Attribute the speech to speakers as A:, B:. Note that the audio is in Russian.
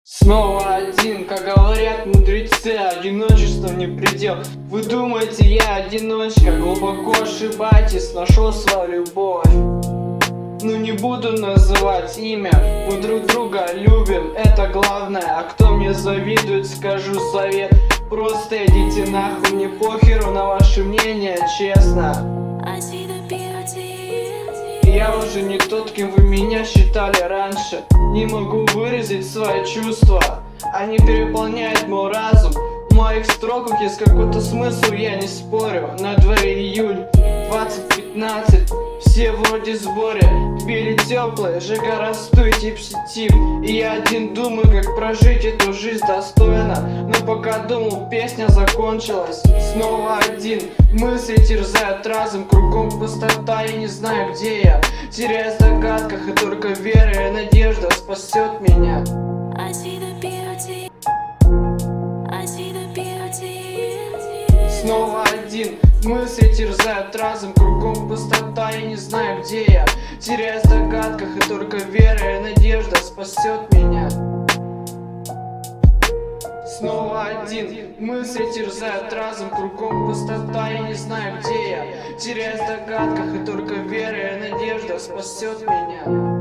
A: Снова один, как говорят мудрецы, одиночество не предел. Вы думаете, я одиночка, глубоко ошибаетесь, нашел свою любовь. Ну не буду называть имя, мы друг друга любим, это главное. А кто мне завидует, скажу совет: просто идите нахуй, мне похеру на ваше мнение, честно. Я уже не тот, кем вы меня считали раньше. Не могу выразить свои чувства, они переполняют мой разум. В моих строках есть какой-то смысл, я не спорю. На дворе июль 2015, все вроде в сборе. Пили теплые, жига расту и тип-тип. И я один думаю, как прожить эту жизнь достойно. Но пока думал, песня закончилась. Снова один, мысли терзают разум, кругом пустота, я не знаю, где я. Теряюсь в догадках, и только вера и надежда спасет меня. Снова один, мысли терзают разум, кругом пустота, я не знаю, где я. Теряюсь в догадках, и только вера и надежда спасет меня. Снова один, мысли терзают разум, кругом пустота, я не знаю, где я. Теряюсь в догадках, и только вера и надежда спасет меня.